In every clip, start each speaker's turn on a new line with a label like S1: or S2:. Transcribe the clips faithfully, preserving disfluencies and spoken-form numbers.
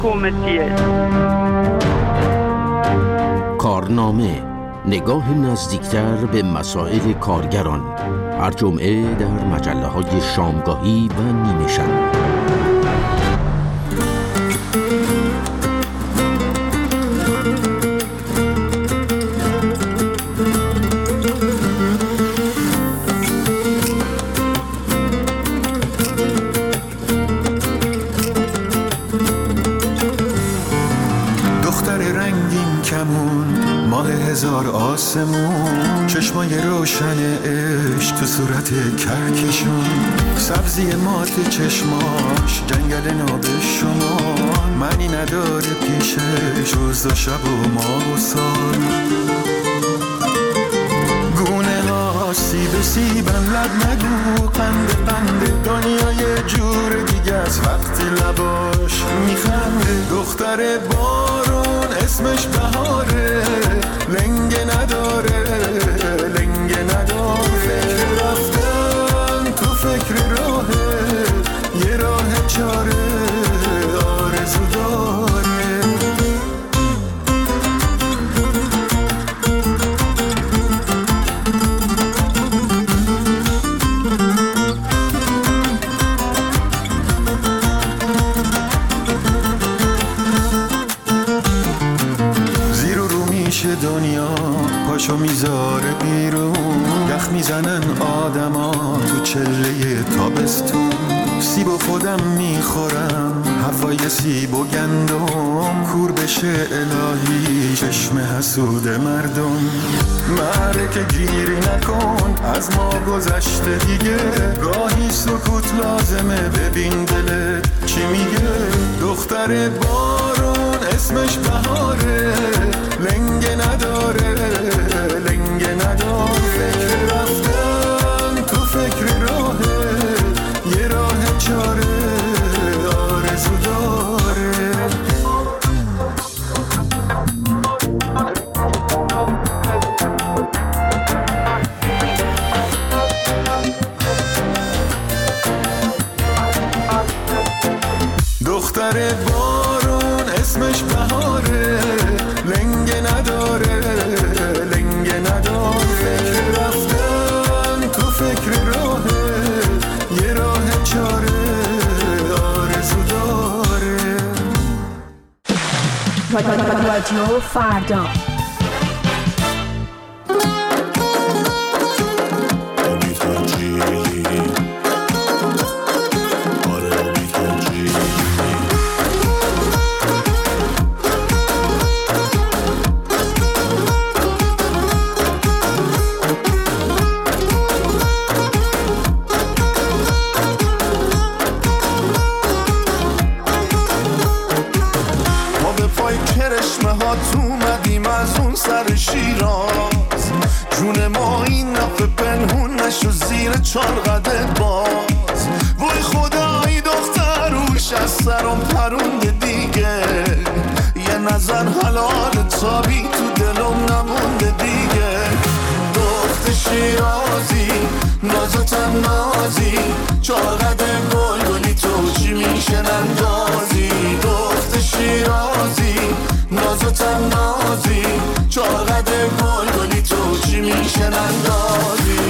S1: حکومتیه.
S2: کارنامه، نگاه نزدیکتر به مسائل کارگران، هر جمعه در مجله‌های شامگاهی و نیمه شب.
S3: هزار آسمون، چشمای روشن عشق تو صورت کهکشون، سبزی مات چشماش جنگل ناب شما، معنی نداره پیشش روز و شب و ماه و سال. گونه ها سیب سیبن لب نگو، قند قند دنیای جور دیگه از وقتی لباش میخنده. دختر بارون اسمش بهاره، لنگه نداره لنگه نداره. فکر رفتن تو فکر راهه، یه راه چاره آرزو داره. دنیا پاشو میذاره بیرون، یخ میزنن آدما تو چله تابستون. سیب و خودم میخورم هوای سیب و گندم، کور بشه الهی چشم حسود مردم. معرکه گیری نکن از ما گذشته دیگه، گاهی سکوت لازمه ببین دلت چی میگه. دختر بارون اسمش بهاره، لنگه نداره لنگه نداره. فکر رفتن تو فکر راهه، یه راه چاره آرزو داره. دختر بارون اسمش بهاره، لنگه نداره لنگه نداره. فکر رفتن تو فکر راهه، یه راه چاره آرزو داره.
S4: رادیو فردا
S5: چارقدت باز. وای خدای دختر روش از سرم پرونده دیگه، یه نظر حلال تابی تو دلم نمونده دیگه. دخت شیرازی نازتم نازی، چارقد گل گلی تو چی میشن اندازی. دخت شیرازی نازتم نازی، چارقد گل گلی تو چی میشن اندازی.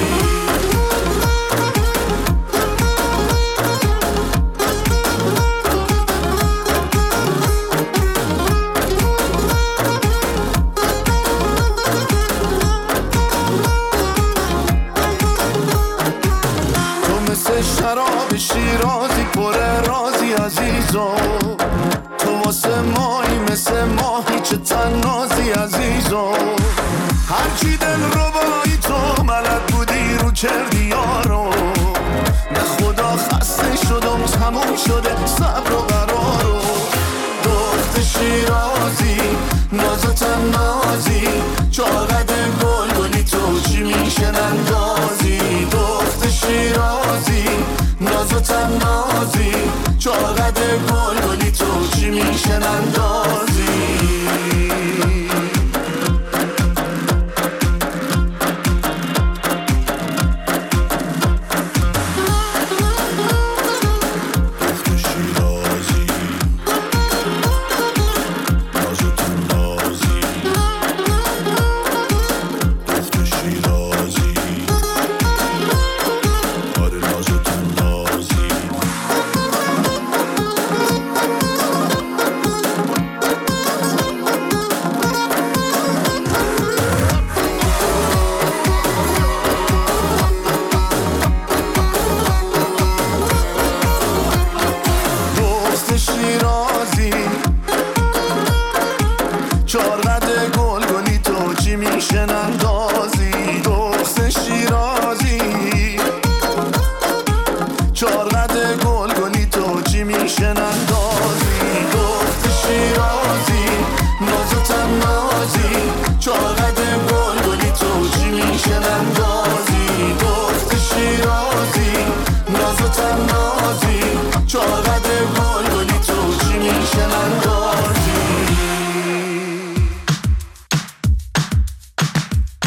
S5: شراب شیرازی پر رازی عزیزم، تو واسه مایی مثل ماهی چه تنازی عزیزم. هرچی دل رو بایی تو ملد بودی رو کردی یارو، به خدا خسته شدم تموم شده صبر و قرارو. دخت شیرازی نازتم نازی، چاقد گل گلی تو چی میشن اندازی. دخت شیرازی نازتم نازی، چاقد گل گلی تو چی میشن اندازی.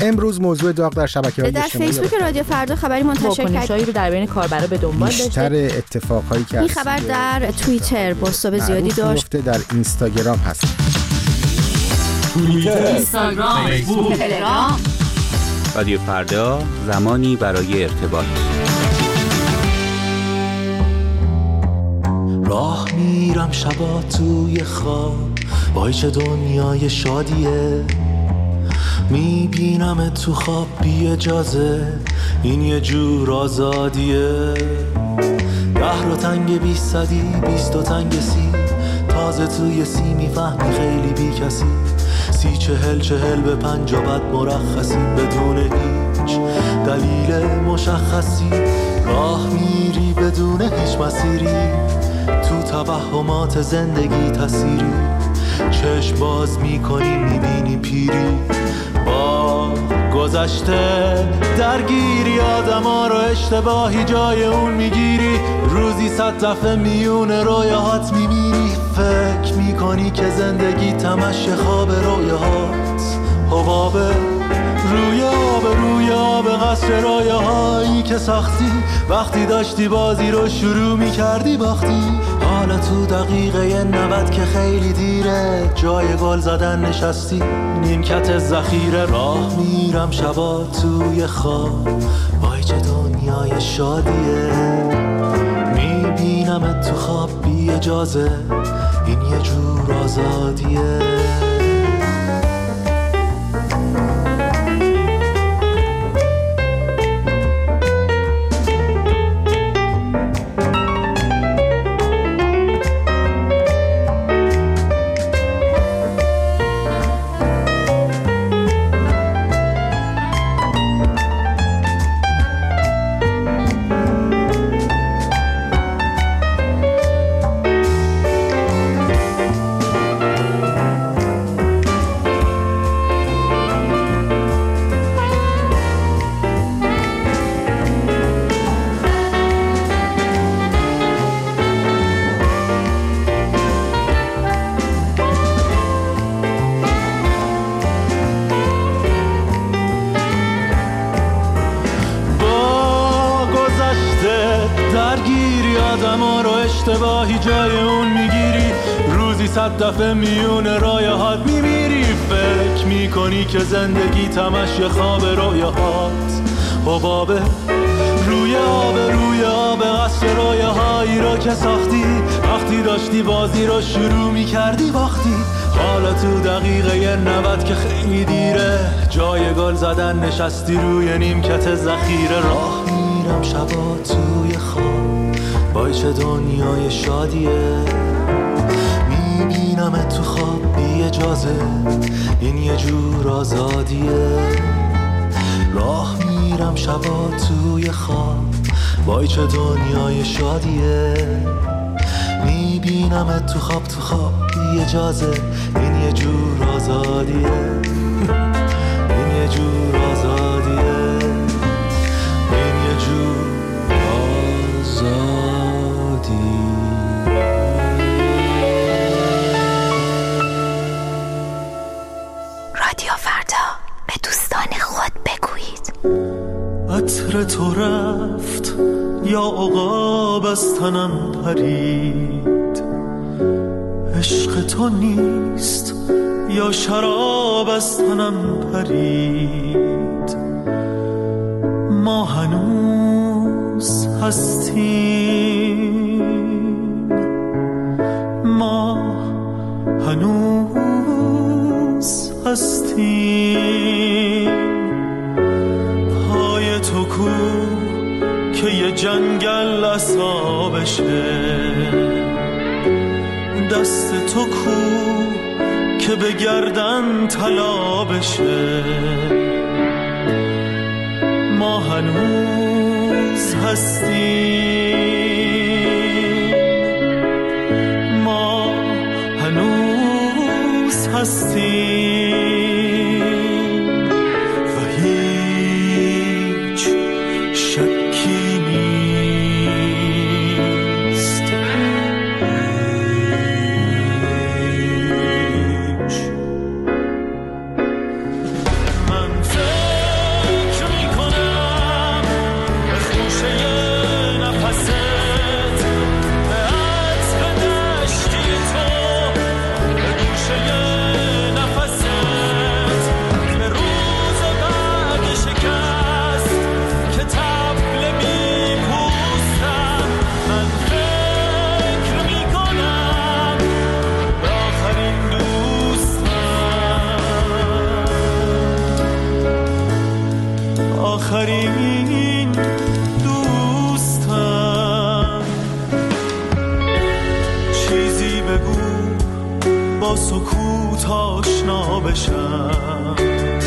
S1: امروز موضوع داغ در شبکه‌های
S6: در
S1: اجتماعی
S6: فیسبوک رادیو فردا خبری منتشر کرد.
S7: واکنشایی رو در بین کاربرا به دنبال داشته.
S1: بیشتر اتفاقایی که
S6: این خبر در توییتر بازتاب زیادی داشت.
S1: در اینستاگرام هست.
S8: توییتر، اینستاگرام، فیسبوک، تلگرام.
S9: رادیو فردا، زمانی برای ارتباط.
S10: راه میرم شبا توی خواب، وای چه دنیای شادیه. میبینم تو خواب بی اجازه، این یه جور آزادیه. ده رو تنگ بی صدی، بیست و تنگ سی، تازه توی سی میفهمی خیلی بی کسی. سی چهل چهل به پنج و بعد مرخصی، بدون هیچ دلیل مشخصی. راه میری بدون هیچ مسیری، تو توهمات زندگی تسیری. چشم باز میکنی میبینی پیری، با گذشته درگیری. آدما رو اشتباهی جای اون میگیری، روزی صد دفعه میون رویاهات میمیری. فکر میکنی که زندگی تمش خواب رویاهات، حباب روی آب روی آب قصر رویاهایی که ساختی. وقتی داشتی بازی رو شروع میکردی باختی. حالا تو دقیقه نود که خیلی دیره، جای گل زدن نشستی نیمکت ذخیره. راه میرم شبا توی خواب، وای چه دنیای شادیه. میبینم تو خواب بی اجازه، این یه جور آزادیه. اشتباهی جای اون میگیری، روزی صد دفعه میون رایهات میمیری. فکر میکنی که زندگی تمش خواب رویاهات، حباب روی آب روی آب قصر رویاهایی رو که ساختی. وقتی داشتی بازی رو شروع میکردی باختی. حالا تو دقیقه نود که خیلی دیره، جای گل زدن نشستی روی نیمکت ذخیره. راه میرم شبا توی خواب، وای چه دنیای شادیه. میبینم تو خواب بی اجازه، این یه جور آزادیه. راه میرم شبا توی خواب، وای چه دنیای شادیه. میبینم تو خواب تو خواب بی اجازه، این یه جور آزادیه. این یه جور آزادیه. این یه جور آزادیه.
S11: رادیو فردا، به دوستان خود بگویید.
S10: عطر تو رفت یا عقاب از تنم پرید، عشق تو نیست یا شراب از تنم پرید. ما هنوز هستیم، ما هنوز هستیم. پای تو کو که یه جنگل اصابشه، دست تو کو که به گردن طلا بشه. ما هنوز هستیم، ما هنوز هستیم و هیچ شکی نیست. هیچ. من فکر با سکوت آشنا بشم،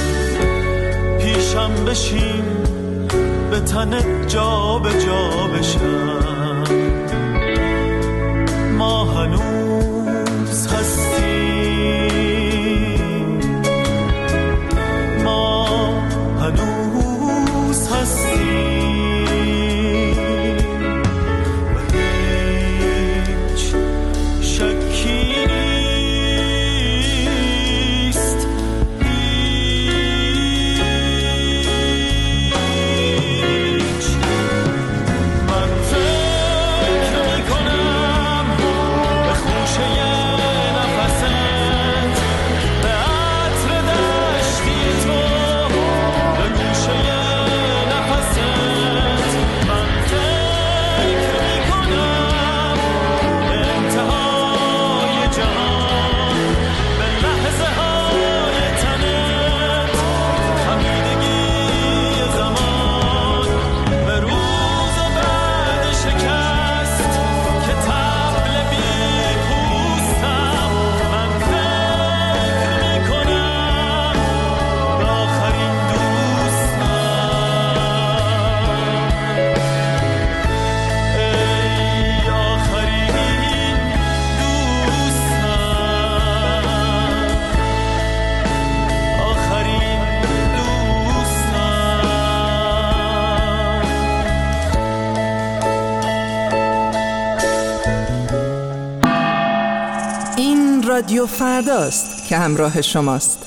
S10: پیشم بشین به تنت جا به جا بشم. ما هنوز هستیم، ما هنوز هستیم و هیچ شکی نیست. هیچ من فکر میکنم به خوشه نفست، به عطر دشتی تو، به گوشه نفست. من فکر میکنم به انتهای جهان، به لحظه های تنت، خمیدگی زمان، به روز بعد شکست که طبل بی پوستم. من فکر میکنم به آخرین دوستم، ای آخرین دوستم، آخرین دوستم.
S12: این رادیو فرداست که همراه شماست.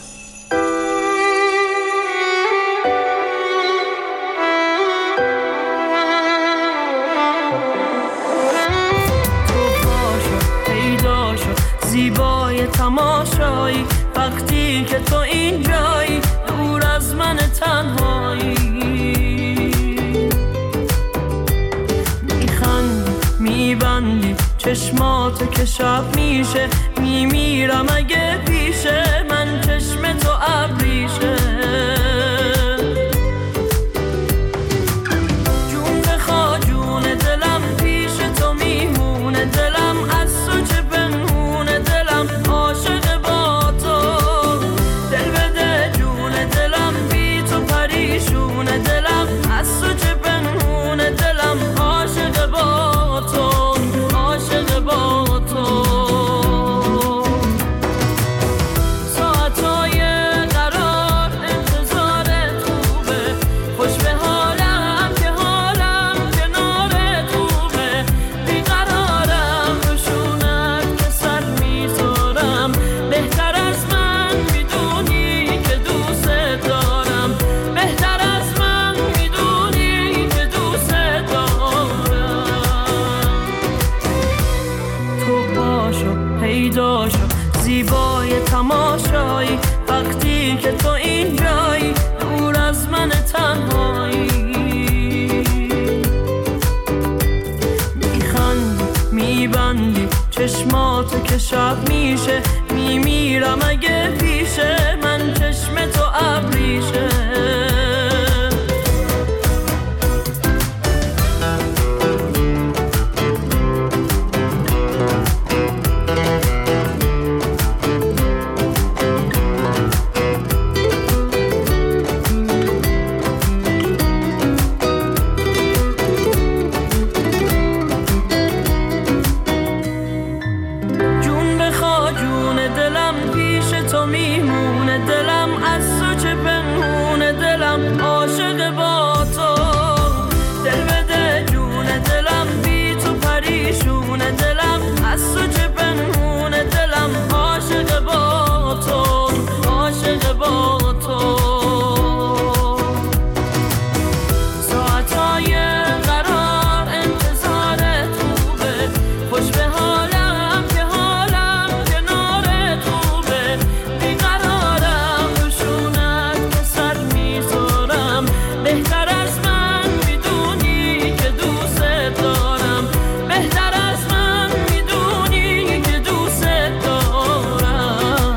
S13: پیدا شد زیبای تماشایی، وقتی که تو اینجایی دور از من تنهایی. میخندی میبندی چشماتو که شب میشه، میمیرم اگه پیشه من چشم تو ابریشه. جون بخوا جون دلم پیش تو میمونه، دلم از تو چه پنهونه، دلم عاشق با تو. دل بده جون دلم بی تو پریشونه، دلم از تو چه پنهونه، دلم عاشق با تو، عاشق با تو. ساعتای قرار انتظار خوبه، خوش به حالم که حالم کنار خوبه. بیقرارم روشونت که سر میذارم، بهتر از من میدونی که دوست دارم، بهتر از من میدونی که دوست دارم. تو باشو پیدا شو زیبای تماشایی، وقتی که تو اینجایی دور از من تنهایی. میخندی میبندی چشماتو که شب میشه، میمیرم اگه پیشه من چشم تو ابریشه. جون بخوا جون دلم پیش تو میمونه، دلم از تو چه پنهونه، دلم عاشق با تو. دل بده جون دلم بی تو پریشونه، دلم از تو چه پنهونه، دلم عاشق با تو، عاشق با تو. ساعتای قرار انتظار خوبه، خوش به حالم که حالم کنار خوبه. بیقرارم روشونت که سر میذارم، بهتر از من میدونی که دوست دارم، بهتر از من میدونی که دوست دارم.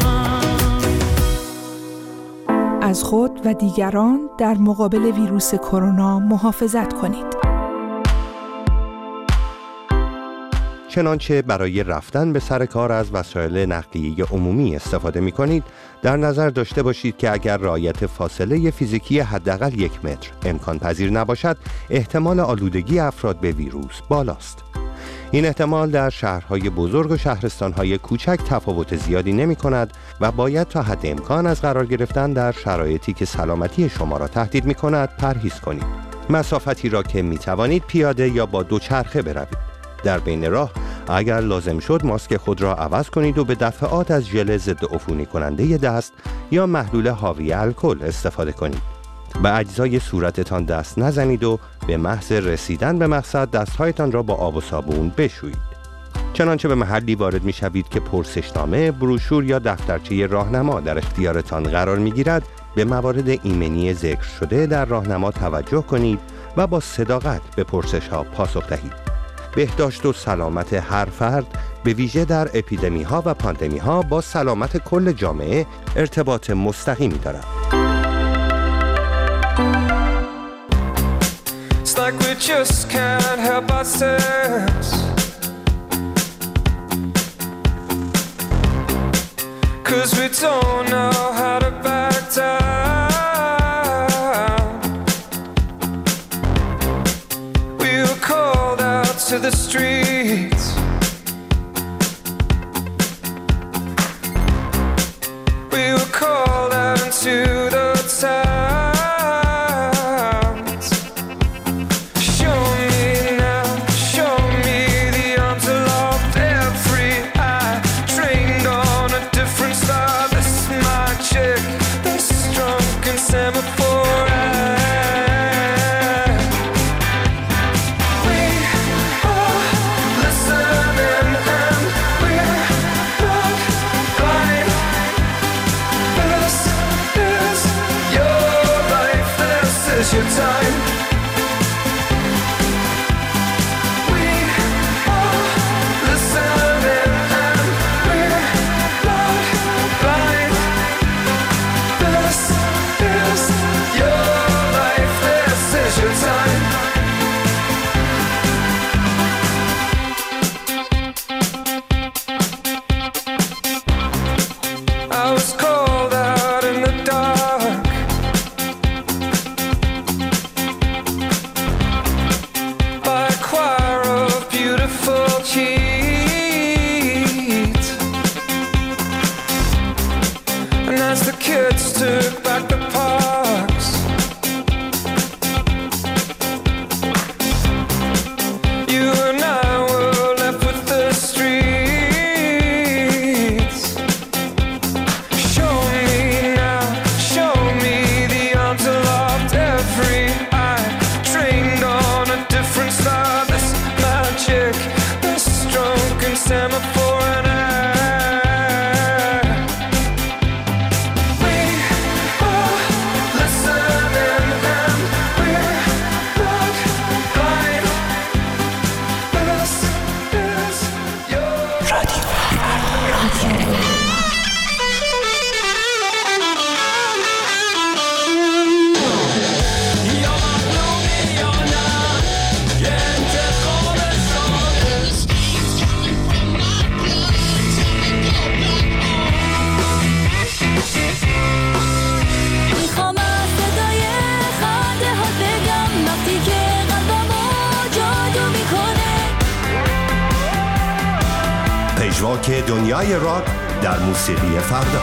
S4: از خود و دیگران در مقابل ویروس کرونا محافظت کنید.
S14: چنانچه برای رفتن به سر کار از وسایل نقلیه عمومی استفاده می کنید، در نظر داشته باشید که اگر رعایت فاصله فیزیکی حداقل یک متر امکان پذیر نباشد، احتمال آلودگی افراد به ویروس بالاست. این احتمال در شهرهای بزرگ و شهرستانهای کوچک تفاوت زیادی نمی کند و باید تا حد امکان از قرار گرفتن در شرایطی که سلامتی شما را تهدید می کند پرهیز کنید. مسافتی را که می توانید پیاده یا با دوچرخه بروید. در بین راه اگر لازم شد ماسک خود را عوض کنید و به دفعات از ژل ضد عفونی کننده دست یا محلول حاوی الکل استفاده کنید. به اجزای صورتتان دست نزنید و به محض رسیدن به مقصد دستهایتان را با آب و صابون بشویید. چنانچه به محلی وارد می شوید که پرسشنامه، بروشور یا دفترچه راهنما در اختیارتان قرار می گیرد، به موارد ایمنی ذکر شده در راهنما توجه کنید و با صداقت به پرسش ها پاسخ دهید. بهداشت و سلامت هر فرد به ویژه در اپیدمی ها و پاندمی ها با سلامت کل جامعه ارتباط مستقیمی دارد.
S15: It's like we just can't help ourselves, 'cause we don't know how to back down. We were called out to the streets, we were called out into the towns. Show me now, show me the arms aloft, every eye trained on a different star. This is my chick, this drunken semaphore ad. We are listening and we're not blind. This is your life, this is your time. We are listening and we're not blind. This is your life, this is your time. I was called out in the dark, by a choir of beautiful kids. And as the kids took back the parks, you and I were left with the streets. Show me now, show me the arms aloft, every eye trained on a different star. This magic, this drunken semaphore and ad. We are listening and we're not blind. This is your radio.
S13: میخوام از صدای خنده ها بگم وقتی که قلبمو جادو میکنه.
S14: پژواک دنیای راک در موسیقی فردا.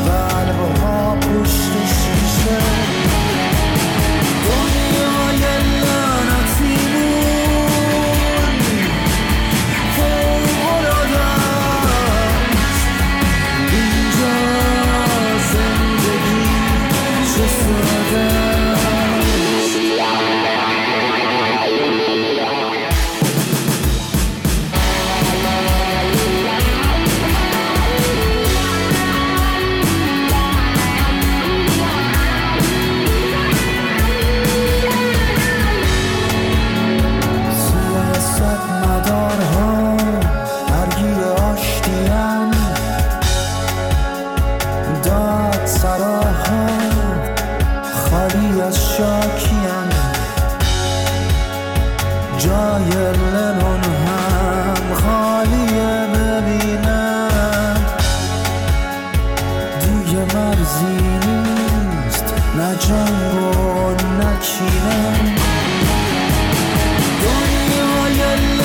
S5: قلبها پشت شیشه دنیای لعنتیمون فوق‌العاده است اینجا زندگی چه ساده است شاکیان جای لنون هم خالیه ببینم دیگه مرزی نیست نه جنگ و نه کینه دنیای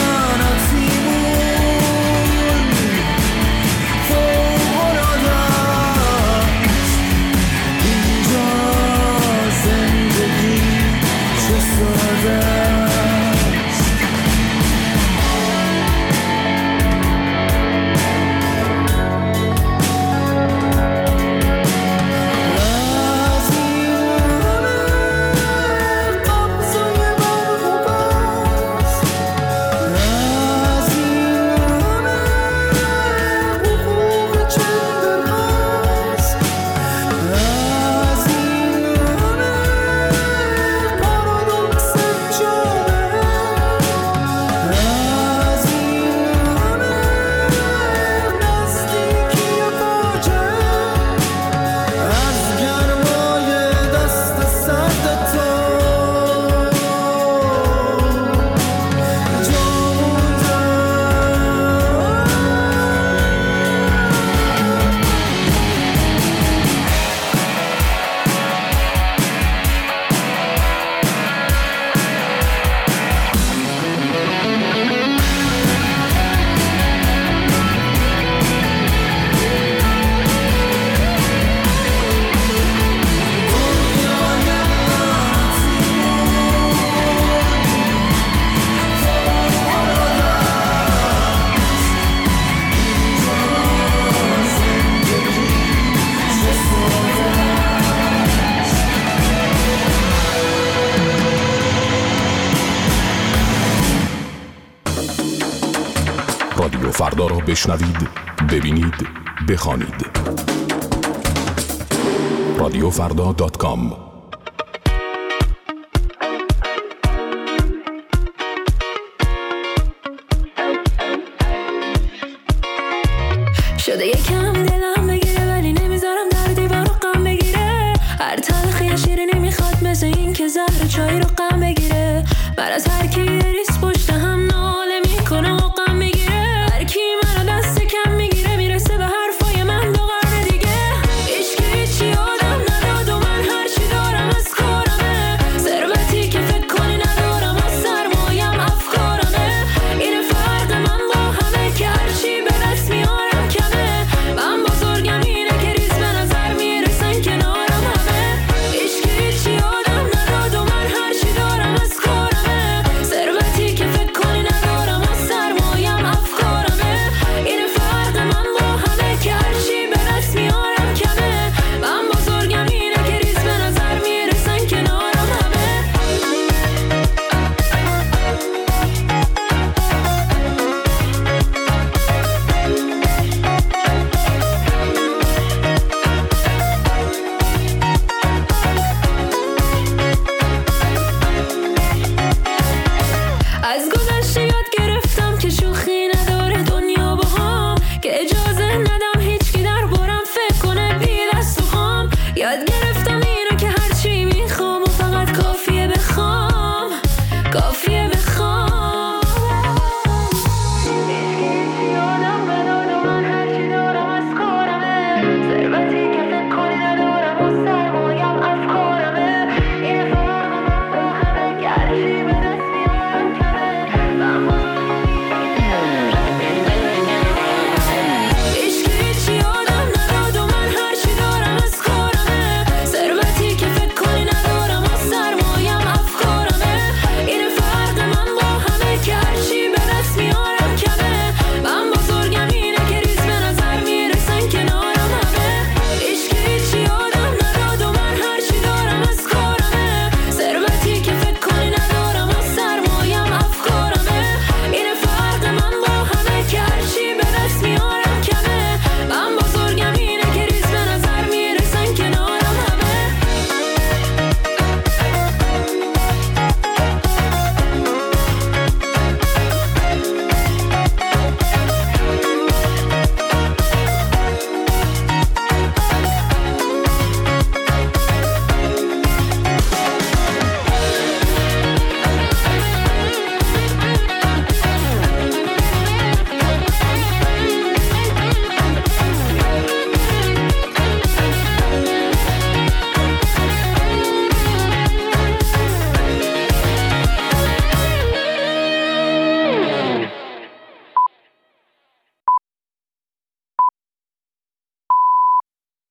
S5: لعنتیمون فوق‌العاده است اینجا زندگی چه ساده است
S16: رادیو فردا را بشنوید، ببینید، بخوانید. رادیو فردا دات کام.
S17: شده یکم دلم بگیره ولی نمیذارم در دیوار رو غم بگیره. هر تلخی شیرینی میخواد مثل این که زهر چای رو غم بگیره. من از هر کی